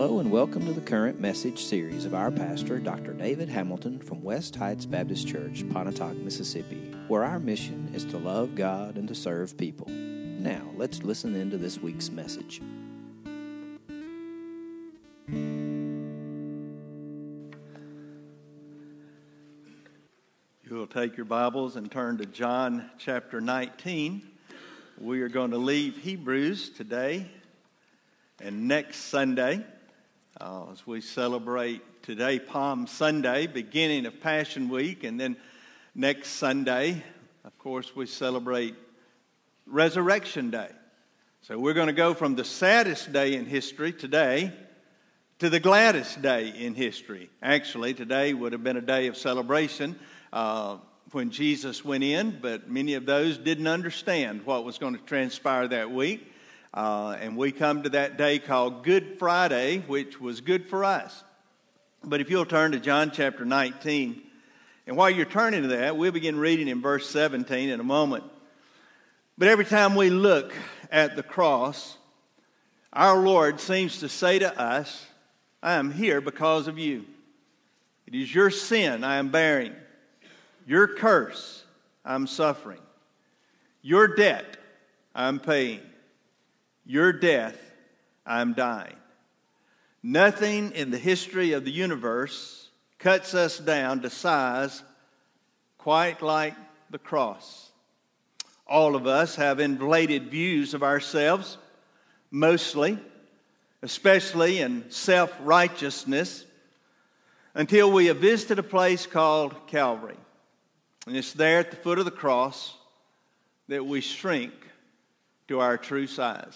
Hello and welcome to the current message series of our pastor, Dr. David Hamilton from West Heights Baptist Church, Pontotoc, Mississippi, where our mission is to love God and to serve people. Now, let's listen into this week's message. You will take your Bibles and turn to John chapter 19. We are going to leave Hebrews today and next Sunday as we celebrate today Palm Sunday, beginning of Passion Week, and then next Sunday, of course, we celebrate Resurrection Day. So we're going to go from the saddest day in history today to the gladdest day in history. Actually, today would have been a day of celebration when Jesus went in, but many of those didn't understand what was going to transpire that week. And we come to that day called Good Friday, which was good for us. But if you'll turn to John chapter 19, and while you're turning to that, we'll begin reading in verse 17 in a moment. But every time we look at the cross, our Lord seems to say to us, I am here because of you. It is your sin I am bearing. Your curse I'm suffering. Your debt I'm paying. Your death I'm dying. Nothing in the history of the universe cuts us down to size quite like the cross. All of us have inflated views of ourselves, mostly, especially in self-righteousness, until we have visited a place called Calvary. And it's there at the foot of the cross that we shrink to our true size.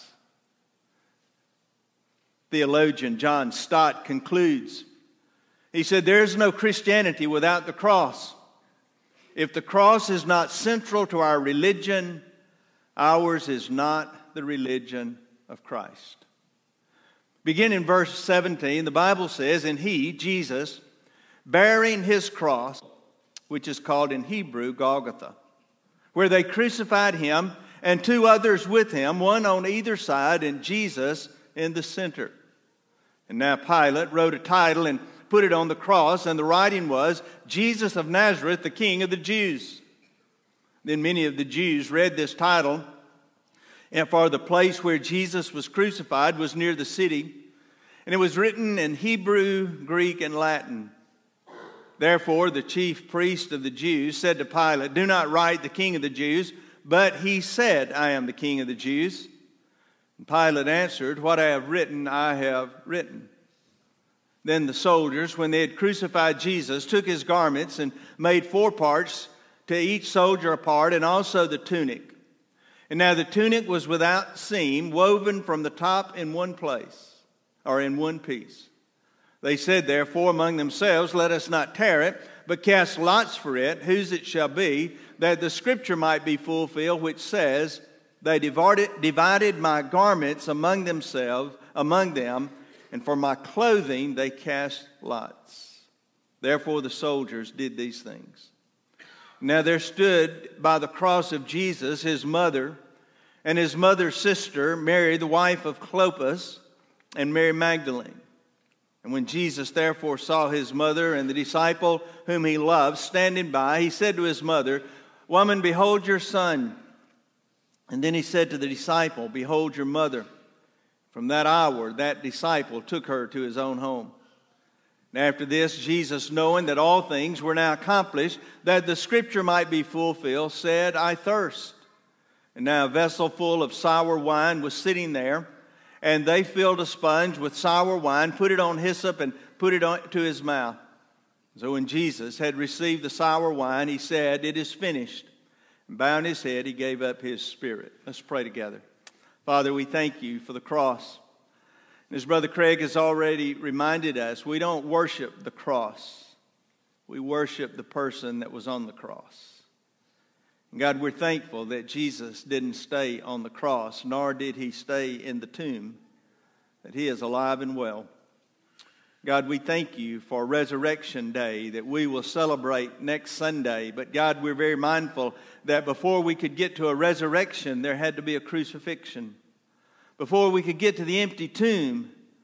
Theologian John Stott concludes, he said, there is no Christianity without the cross. If the cross is not central to our religion, ours is not the religion of Christ. Beginning in verse 17, the Bible says, and he, Jesus, bearing his cross, which is called in Hebrew Golgotha, where they crucified him and two others with him, one on either side, and Jesus in the center. And now Pilate wrote a title and put it on the cross, and the writing was, Jesus of Nazareth, the King of the Jews. Then many of the Jews read this title, and for the place where Jesus was crucified was near the city, and it was written in Hebrew, Greek, and Latin. Therefore, the chief priest of the Jews said to Pilate, do not write the King of the Jews, but he said, I am the King of the Jews. And Pilate answered, what I have written, I have written. Then the soldiers, when they had crucified Jesus, took his garments and made 4 parts, to each soldier a part, and also the tunic. And now the tunic was without seam, woven from the top in one place, or in one piece. They said, therefore, among themselves, let us not tear it, but cast lots for it, whose it shall be, that the scripture might be fulfilled, which says, they divided my garments among them, and for my clothing they cast lots. Therefore the soldiers did these things. Now there stood by the cross of Jesus his mother, and his mother's sister, Mary, the wife of Clopas, and Mary Magdalene. And when Jesus therefore saw his mother and the disciple whom he loved standing by, he said to his mother, woman, behold your son. And then he said to the disciple, behold your mother. From that hour, that disciple took her to his own home. And after this, Jesus, knowing that all things were now accomplished, that the scripture might be fulfilled, said, I thirst. And now a vessel full of sour wine was sitting there, and they filled a sponge with sour wine, put it on hyssop, and put it to his mouth. So when Jesus had received the sour wine, he said, it is finished. And bowing his head, he gave up his spirit. Let's pray together. Father, we thank you for the cross. And as Brother Craig has already reminded us, we don't worship the cross. We worship the person that was on the cross. And God, we're thankful that Jesus didn't stay on the cross, nor did he stay in the tomb, that he is alive and well. God, we thank you for Resurrection Day that we will celebrate next Sunday. But God, we're very mindful that before we could get to a resurrection, there had to be a crucifixion. Before we could get to the empty tomb,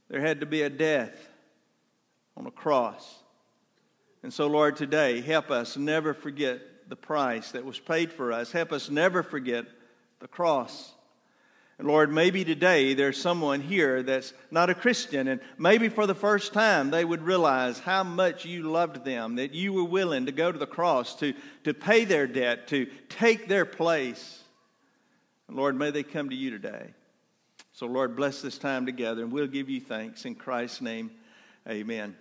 there had to be a death on a cross. And so, Lord, today, help us never forget the price that was paid for us. Help us never forget the cross. And Lord, maybe today there's someone here that's not a Christian, and maybe for the first time they would realize how much you loved them, that you were willing to go to the cross to pay their debt, to take their place. And Lord, may they come to you today. So Lord, bless this time together, and we'll give you thanks. In Christ's name, amen.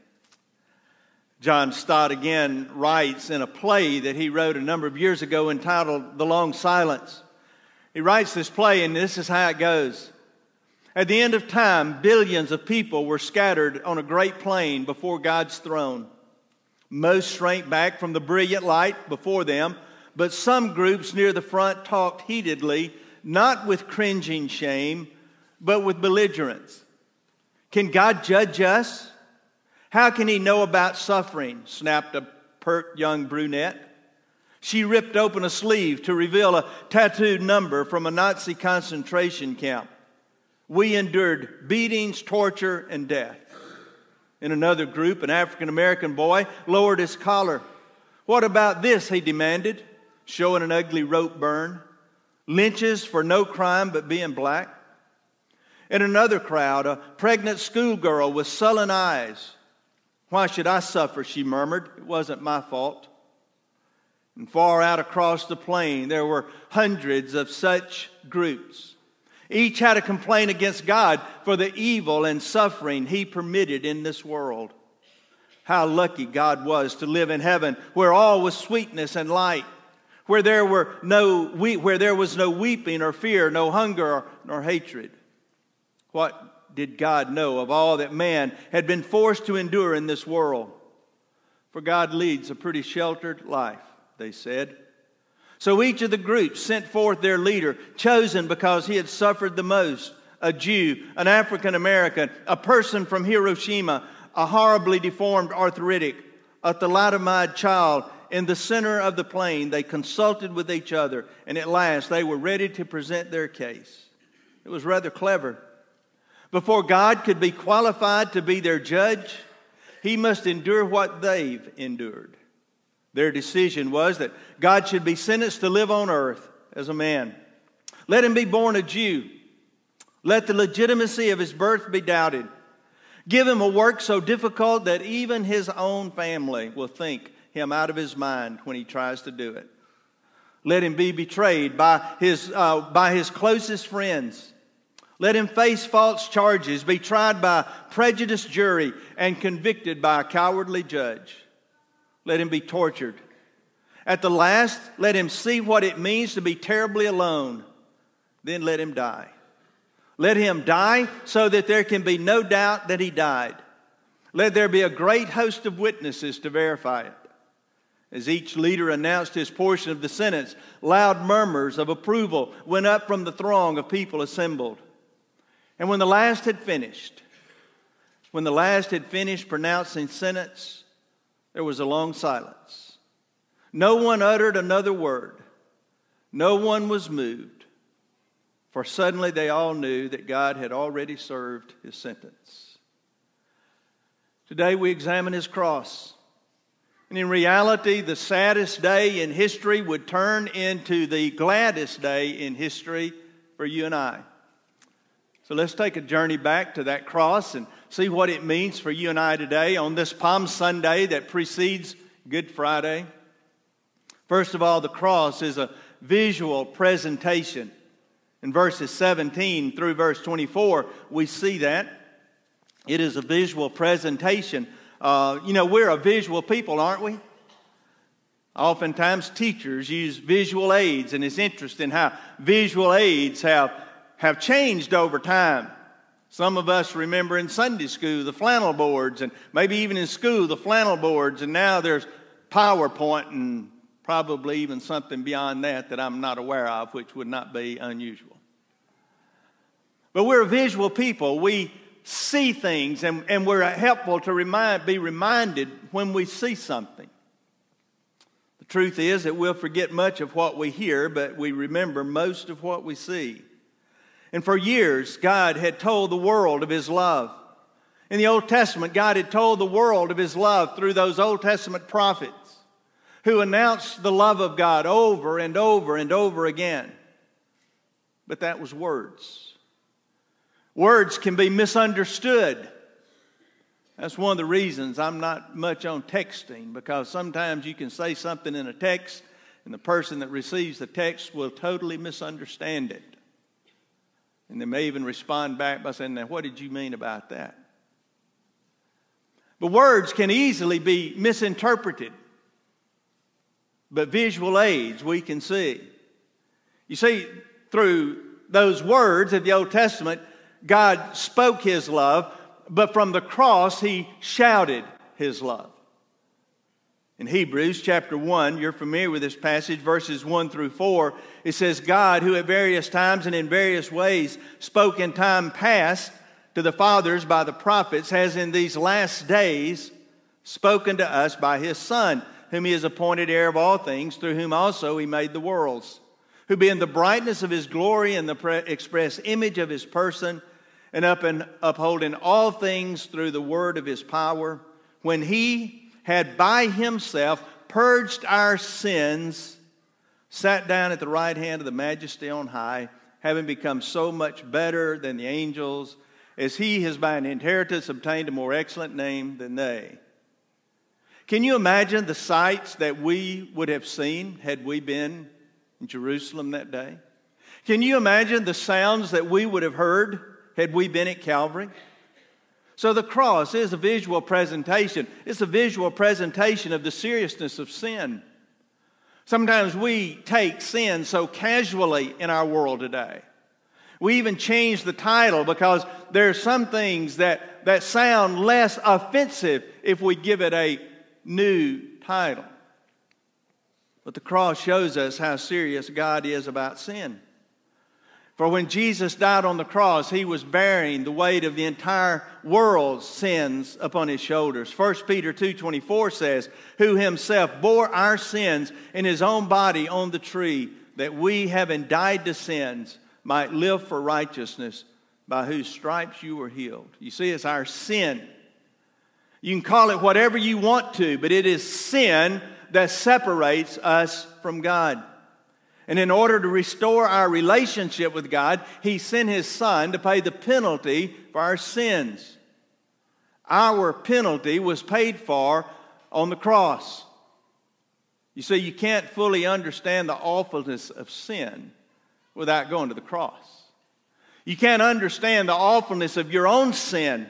John Stott again writes in a play that he wrote a number of years ago entitled The Long Silence. He writes this play, and this is how it goes. At the end of time, billions of people were scattered on a great plain before God's throne. Most shrank back from the brilliant light before them, but some groups near the front talked heatedly, not with cringing shame, but with belligerence. Can God judge us? How can He know about suffering? Snapped a pert young brunette. She ripped open a sleeve to reveal a tattooed number from a Nazi concentration camp. We endured beatings, torture, and death. In another group, an African-American boy lowered his collar. What about this, he demanded, showing an ugly rope burn. Lynches for no crime but being black. In another crowd, a pregnant schoolgirl with sullen eyes. Why should I suffer, she murmured. It wasn't my fault. And far out across the plain, there were hundreds of such groups. Each had a complaint against God for the evil and suffering He permitted in this world. How lucky God was to live in heaven, where all was sweetness and light, where there was no weeping or fear, no hunger nor hatred. What did God know of all that man had been forced to endure in this world? For God leads a pretty sheltered life, they said. So each of the groups sent forth their leader, chosen because he had suffered the most, a Jew, an African American, a person from Hiroshima, a horribly deformed arthritic, a thalidomide child. In the center of the plain, they consulted with each other, and at last they were ready to present their case. It was rather clever. Before God could be qualified to be their judge, He must endure what they've endured. Their decision was that God should be sentenced to live on earth as a man. Let Him be born a Jew. Let the legitimacy of His birth be doubted. Give Him a work so difficult that even His own family will think Him out of His mind when He tries to do it. Let Him be betrayed by His closest friends. Let Him face false charges, be tried by a prejudiced jury, and convicted by a cowardly judge. Let Him be tortured. At the last, let Him see what it means to be terribly alone. Then let Him die. Let Him die so that there can be no doubt that He died. Let there be a great host of witnesses to verify it. As each leader announced his portion of the sentence, loud murmurs of approval went up from the throng of people assembled. And when the last had finished pronouncing sentence, there was a long silence. No one uttered another word. No one was moved. For suddenly they all knew that God had already served His sentence. Today we examine His cross. And in reality, the saddest day in history would turn into the gladdest day in history for you and I. So let's take a journey back to that cross and see what it means for you and I today on this Palm Sunday that precedes Good Friday. First of all, the cross is a visual presentation. In verses 17 through verse 24, we see that. It is a visual presentation. We're a visual people, aren't we? Oftentimes teachers use visual aids, and it's interesting how visual aids have changed over time. Some of us remember in Sunday school the flannel boards, and maybe even in school the flannel boards, and now there's PowerPoint and probably even something beyond that I'm not aware of, which would not be unusual. But we're a visual people. We see things, and we're helpful to be reminded when we see something. The truth is that we'll forget much of what we hear, but we remember most of what we see. And for years, God had told the world of His love. In the Old Testament, God had told the world of His love through those Old Testament prophets who announced the love of God over and over and over again. But that was words. Words can be misunderstood. That's one of the reasons I'm not much on texting, because sometimes you can say something in a text and the person that receives the text will totally misunderstand it. And they may even respond back by saying, "Now, what did you mean about that?" But words can easily be misinterpreted. But visual aids we can see. You see, through those words of the Old Testament, God spoke His love, but from the cross He shouted His love. In Hebrews chapter 1, you're familiar with this passage, verses 1 through 4, it says, "God, who at various times and in various ways spoke in time past to the fathers by the prophets, has in these last days spoken to us by His Son, whom He has appointed heir of all things, through whom also He made the worlds, who being the brightness of His glory and the express image of His person, and upholding all things through the word of His power, when He had by Himself purged our sins, sat down at the right hand of the Majesty on high, having become so much better than the angels, as He has by an inheritance obtained a more excellent name than they." Can you imagine the sights that we would have seen had we been in Jerusalem that day? Can you imagine the sounds that we would have heard had we been at Calvary? So the cross is a visual presentation. It's a visual presentation of the seriousness of sin. Sometimes we take sin so casually in our world today. We even change the title because there are some things that sound less offensive if we give it a new title. But the cross shows us how serious God is about sin. For when Jesus died on the cross, He was bearing the weight of the entire world's sins upon His shoulders. 1 Peter 2:24 says, "Who Himself bore our sins in His own body on the tree, that we, having died to sins, might live for righteousness, by whose stripes you were healed." You see, it's our sin. You can call it whatever you want to, but it is sin that separates us from God. And in order to restore our relationship with God, He sent His Son to pay the penalty for our sins. Our penalty was paid for on the cross. You see, you can't fully understand the awfulness of sin without going to the cross. You can't understand the awfulness of your own sin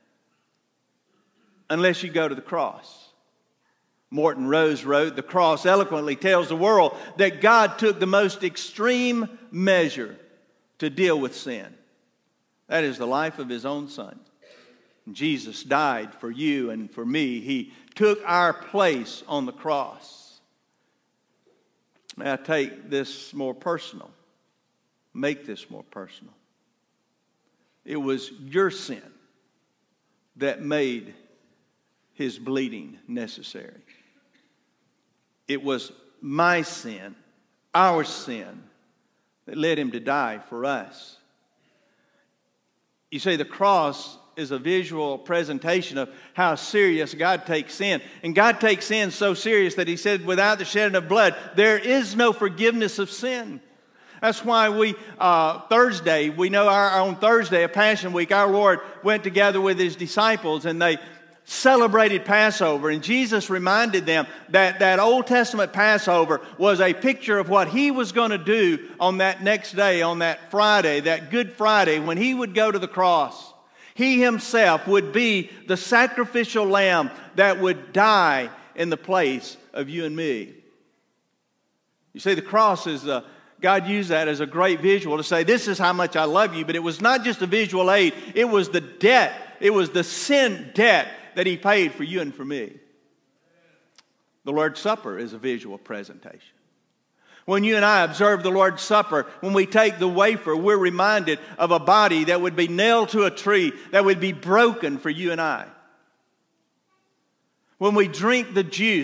unless you go to the cross. Morton Rose wrote, "The cross eloquently tells the world that God took the most extreme measure to deal with sin. That is the life of His own Son. Jesus died for you and for me. He took our place on the cross." May I take this more personal? Make this more personal. It was your sin that made His bleeding necessary. It was my sin, our sin, that led Him to die for us. You see, the cross is a visual presentation of how serious God takes sin. And God takes sin so serious that He said, without the shedding of blood, there is no forgiveness of sin. That's why Thursday, we know on Thursday of Passion Week, our Lord went together with His disciples and they celebrated Passover, and Jesus reminded them that Old Testament Passover was a picture of what He was going to do on that next day, on that Friday, that Good Friday, when He would go to the cross. He Himself would be the sacrificial lamb that would die in the place of you and me. You see, the cross is God used that as a great visual to say, this is how much I love you. But it was not just a visual aid. It was the debt. It was the sin debt that He paid for you and for me. The Lord's Supper is a visual presentation. When you and I observe the Lord's Supper, when we take the wafer, we're reminded of a body that would be nailed to a tree, that would be broken for you and I. When we drink the juice,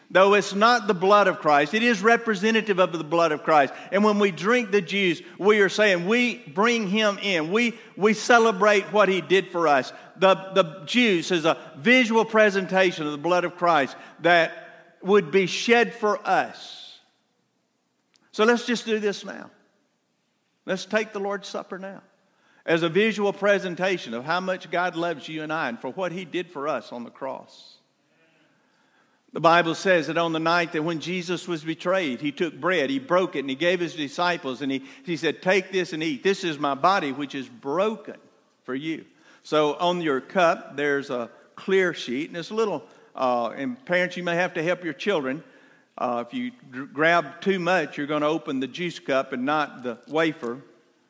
Though it's not the blood of Christ, it is representative of the blood of Christ. And when we drink the juice, we are saying we bring Him in. We celebrate what He did for us. The juice is a visual presentation of the blood of Christ that would be shed for us. So let's just do this now. Let's take the Lord's Supper now as a visual presentation of how much God loves you and I and for what He did for us on the cross. The Bible says that on the night that when Jesus was betrayed, He took bread, He broke it, and He gave His disciples, and He said, take this and eat. This is my body, which is broken for you. So on your cup, there's a clear sheet, and it's a little, and parents, you may have to help your children. If you grab too much, you're going to open the juice cup and not the wafer.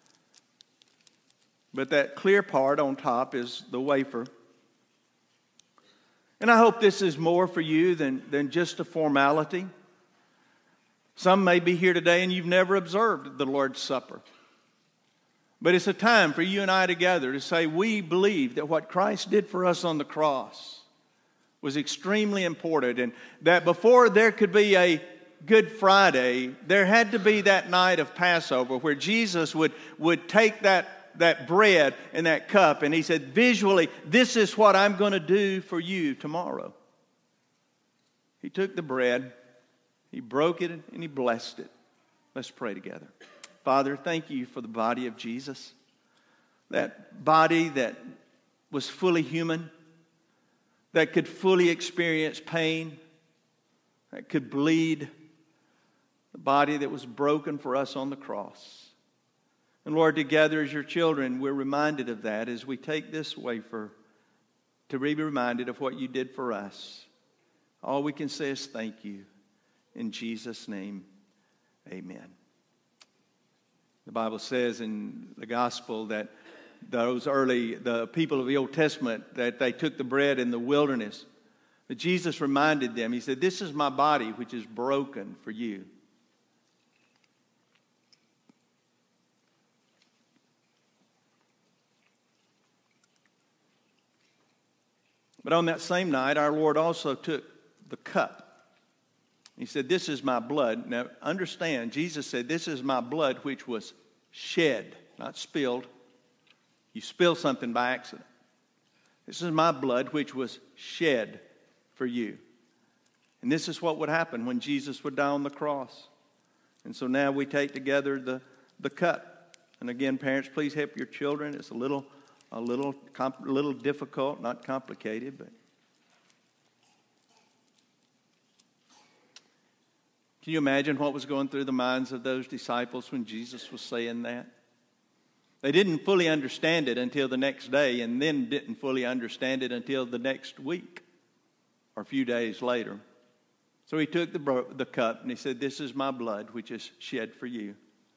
But that clear part on top is the wafer. And I hope this is more for you than just a formality. Some may be here today and you've never observed the Lord's Supper. But it's a time for you and I together to say we believe that what Christ did for us on the cross was extremely important. And that before there could be a Good Friday, there had to be that night of Passover where Jesus would take that bread and that cup, and He said, visually, this is what I'm going to do for you tomorrow. He took the bread, He broke it, and He blessed it. Let's pray together. Father, thank You for the body of Jesus. That body that was fully human, that could fully experience pain, that could bleed. The body that was broken for us on the cross. And Lord, together as Your children, we're reminded of that as we take this wafer to be reminded of what You did for us. All we can say is thank You. In Jesus' name, amen. The Bible says in the gospel that the people of the Old Testament, that they took the bread in the wilderness. But Jesus reminded them, He said, this is my body which is broken for you. But on that same night, our Lord also took the cup. He said, this is my blood. Now, understand, Jesus said, this is my blood which was shed, not spilled. You spill something by accident. This is my blood which was shed for you. And this is what would happen when Jesus would die on the cross. And so now we take together the cup. And again, parents, please help your children. It's a little difficult, not complicated, but can you imagine what was going through the minds of those disciples when Jesus was saying that? They didn't fully understand it until the next day, and then didn't fully understand it until the next week or a few days later. So He took the cup and He said, this is my blood which is shed for you.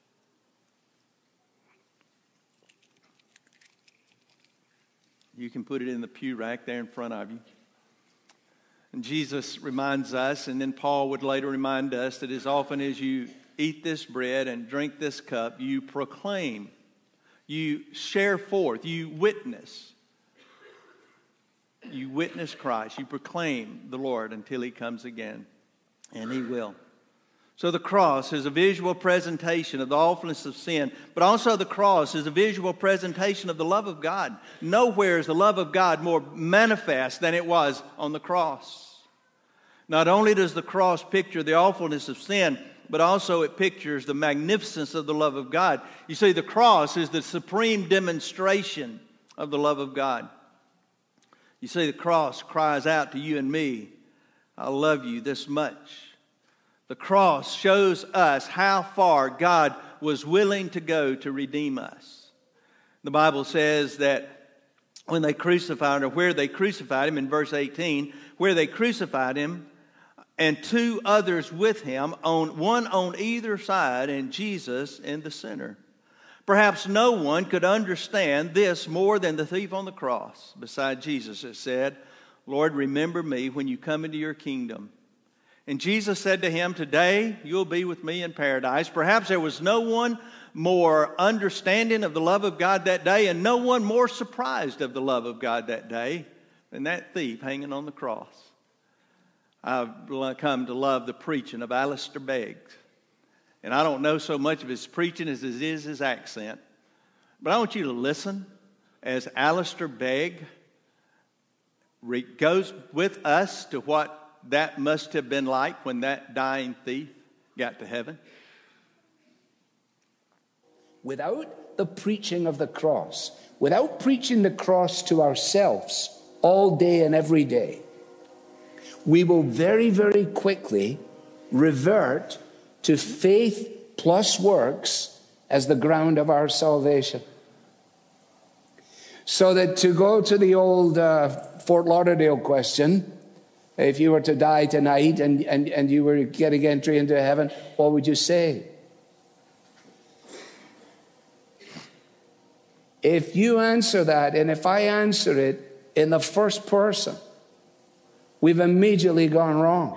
You can put it in the pew rack there in front of you. And Jesus reminds us, and then Paul would later remind us, that as often as you eat this bread and drink this cup, you proclaim, you share forth, you witness Christ. You proclaim the Lord until He comes again. And He will. So the cross is a visual presentation of the awfulness of sin, but also the cross is a visual presentation of the love of God. Nowhere is the love of God more manifest than it was on the cross. Not only does the cross picture the awfulness of sin, but also it pictures the magnificence of the love of God. You see, the cross is the supreme demonstration of the love of God. You see, the cross cries out to you and me, I love you this much. The cross shows us how far God was willing to go to redeem us. The Bible says that when they crucified, or where they crucified Him in verse 18, where they crucified Him and two others with Him, one on either side, and Jesus in the center. Perhaps no one could understand this more than the thief on the cross. Beside Jesus, it said, Lord, remember me when you come into your kingdom. And Jesus said to him, today you'll be with me in paradise. Perhaps there was no one more understanding of the love of God that day, and no one more surprised of the love of God that day than that thief hanging on the cross. I've come to love the preaching of Alistair Begg. And I don't know so much of his preaching as it is his accent. But I want you to listen as Alistair Begg goes with us to what that must have been like when that dying thief got to heaven. Without the preaching of the cross, without preaching the cross to ourselves all day and every day, we will very, very quickly revert to faith plus works as the ground of our salvation. So that to go to the old Fort Lauderdale question, if you were to die tonight and you were getting entry into heaven, what would you say? If you answer that, and if I answer it in the first person, we've immediately gone wrong.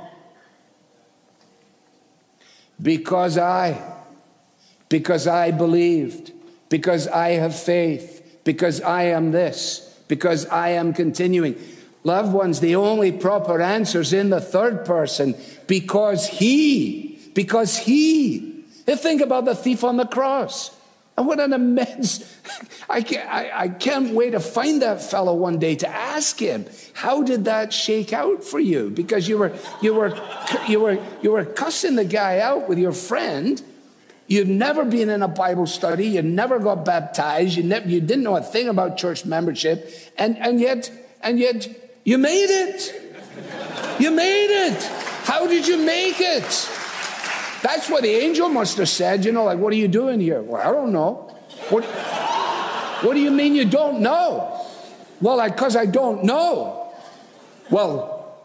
Because I believed, because I have faith, because I am this, because I am continuing. Loved ones, the only proper answer is in the third person, because he. Think about the thief on the cross. And what an immense, I can't wait to find that fellow one day to ask him, how did that shake out for you? Because you were cussing the guy out with your friend. You've never been in a Bible study. You never got baptized. You didn't know a thing about church membership. And yet you made it. You made it. How did you make it? That's what the angel must have said, like, what are you doing here? Well, I don't know. What do you mean you don't know? Well, because I don't know. Well,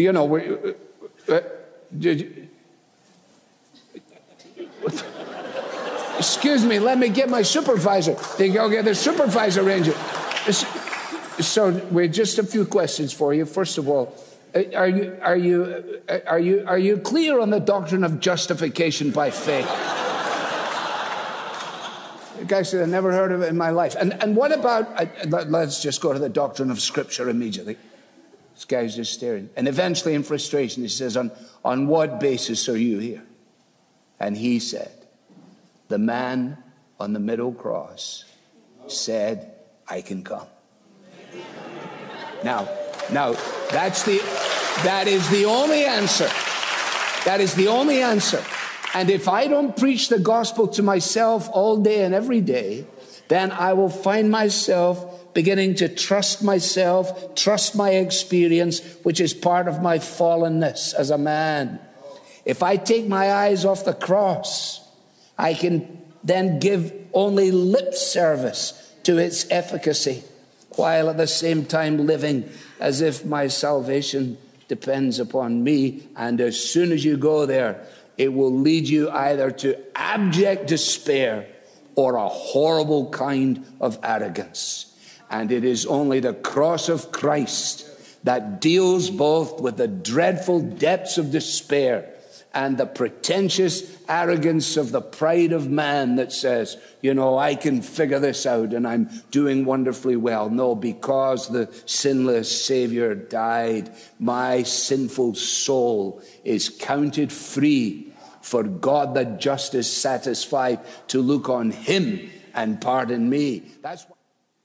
excuse me, let me get my supervisor. They go get the supervisor ranger. So, wait, just a few questions for you. First of all, are you clear on the doctrine of justification by faith? The guy said, I never heard of it in my life. And what about, let's just go to the doctrine of Scripture immediately. This guy's just staring. And eventually in frustration, he says, on what basis are you here? And he said, the man on the middle cross said, I can come. Now, that is the only answer. That is the only answer. And if I don't preach the gospel to myself all day and every day, then I will find myself beginning to trust myself, trust my experience, which is part of my fallenness as a man. If I take my eyes off the cross, I can then give only lip service to its efficacy, while at the same time living as if my salvation depends upon me. And as soon as you go there, it will lead you either to abject despair or a horrible kind of arrogance. And it is only the cross of Christ that deals both with the dreadful depths of despair and the pretentious arrogance of the pride of man that says, I can figure this out and I'm doing wonderfully well. No, because the sinless Savior died, my sinful soul is counted free, for God the just is satisfied to look on him and pardon me. That's why.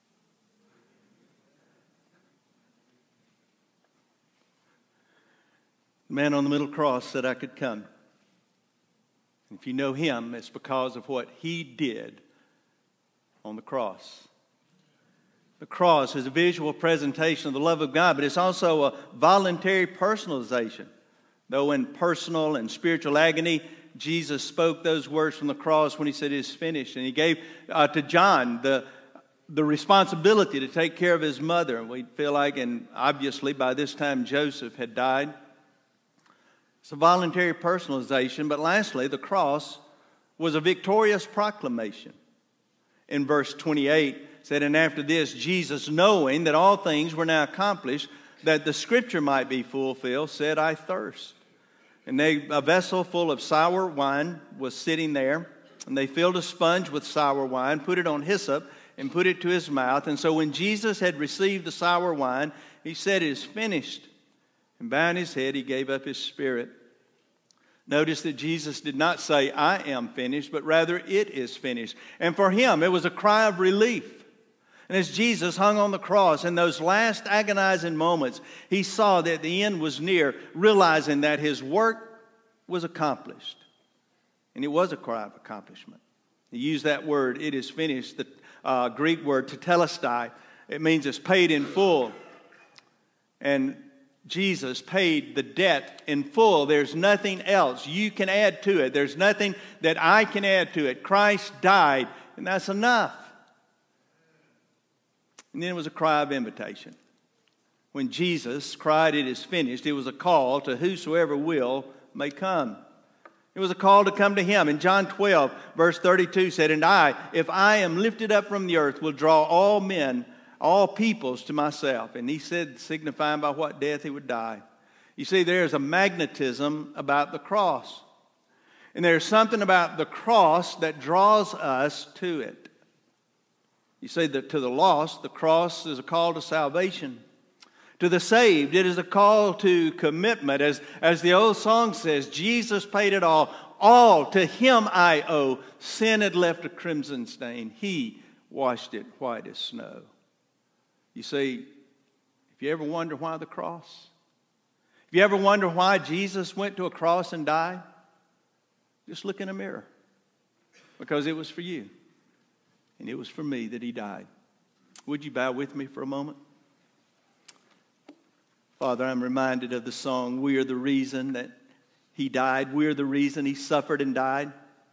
The man on the middle cross said I could come. If you know him, it's because of what he did on the cross. The cross is a visual presentation of the love of God, but it's also a voluntary personalization. Though in personal and spiritual agony, Jesus spoke those words from the cross when he said it is finished. And he gave to John the responsibility to take care of his mother. And we feel like, and obviously by this time Joseph had died. It's a voluntary personalization. But lastly, the cross was a victorious proclamation. In verse 28, it said, and after this, Jesus, knowing that all things were now accomplished, that the scripture might be fulfilled, said, I thirst. And a vessel full of sour wine was sitting there. And they filled a sponge with sour wine, put it on hyssop, and put it to his mouth. And so when Jesus had received the sour wine, he said, it is finished. And bowing his head, he gave up his spirit. Notice that Jesus did not say, I am finished, but rather it is finished. And for him, it was a cry of relief. And as Jesus hung on the cross in those last agonizing moments, he saw that the end was near, realizing that his work was accomplished. And it was a cry of accomplishment. He used that word, it is finished, the Greek word tetelestai. It means it's paid in full. And Jesus paid the debt in full. There's nothing else you can add to it. There's nothing that I can add to it. Christ died, and that's enough. And then it was a cry of invitation. When Jesus cried, it is finished, it was a call to whosoever will may come. It was a call to come to him. In John 12, verse 32 said, And I, if I am lifted up from the earth, will draw all men, all peoples to myself. And he said, signifying by what death he would die. You see, there's a magnetism about the cross. And there's something about the cross that draws us to it. You see that to the lost, the cross is a call to salvation. To the saved, it is a call to commitment. As the old song says, Jesus paid it all. All to him I owe. Sin had left a crimson stain. He washed it white as snow. You see, if you ever wonder why the cross, if you ever wonder why Jesus went to a cross and died, just look in a mirror. Because it was for you. And it was for me that he died. Would you bow with me for a moment? Father, I'm reminded of the song, We Are the Reason That He Died. We are the reason he suffered and died.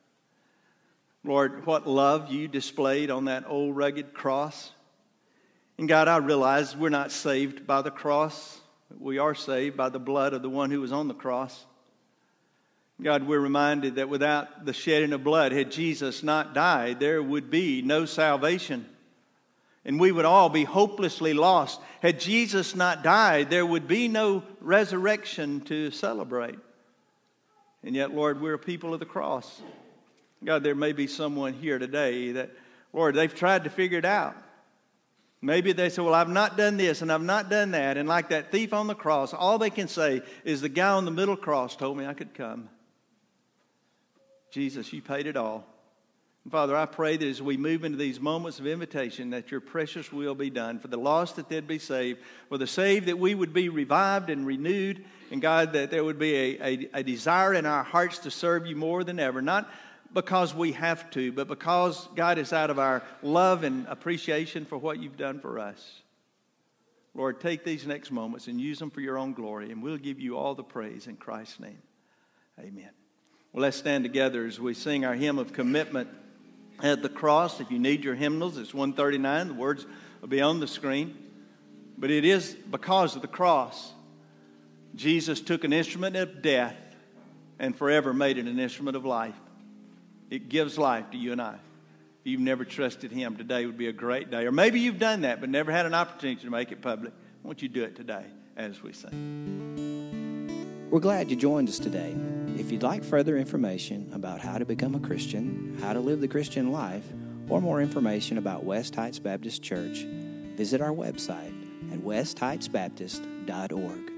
Lord, what love you displayed on that old rugged cross. And God, I realize we're not saved by the cross. We are saved by the blood of the one who was on the cross. God, we're reminded that without the shedding of blood, had Jesus not died, there would be no salvation. And we would all be hopelessly lost. Had Jesus not died, there would be no resurrection to celebrate. And yet, Lord, we're a people of the cross. God, there may be someone here today that, Lord, they've tried to figure it out. Maybe they say, well, I've not done this and I've not done that. And like that thief on the cross, all they can say is the guy on the middle cross told me I could come. Jesus, you paid it all. And Father, I pray that as we move into these moments of invitation, that your precious will be done. For the lost, that they'd be saved. For the saved, that we would be revived and renewed. And God, that there would be a desire in our hearts to serve you more than ever. Not because we have to, but because, God, is out of our love and appreciation for what you've done for us. Lord, take these next moments and use them for your own glory. And we'll give you all the praise in Christ's name. Amen. Well, let's stand together as we sing our hymn of commitment at the cross. If you need your hymnals, it's 139. The words will be on the screen. But it is because of the cross. Jesus took an instrument of death and forever made it an instrument of life. It gives life to you and I. If you've never trusted him, today would be a great day. Or maybe you've done that but never had an opportunity to make it public. I want you to do it today as we sing. We're glad you joined us today. If you'd like further information about how to become a Christian, how to live the Christian life, or more information about West Heights Baptist Church, visit our website at westheightsbaptist.org.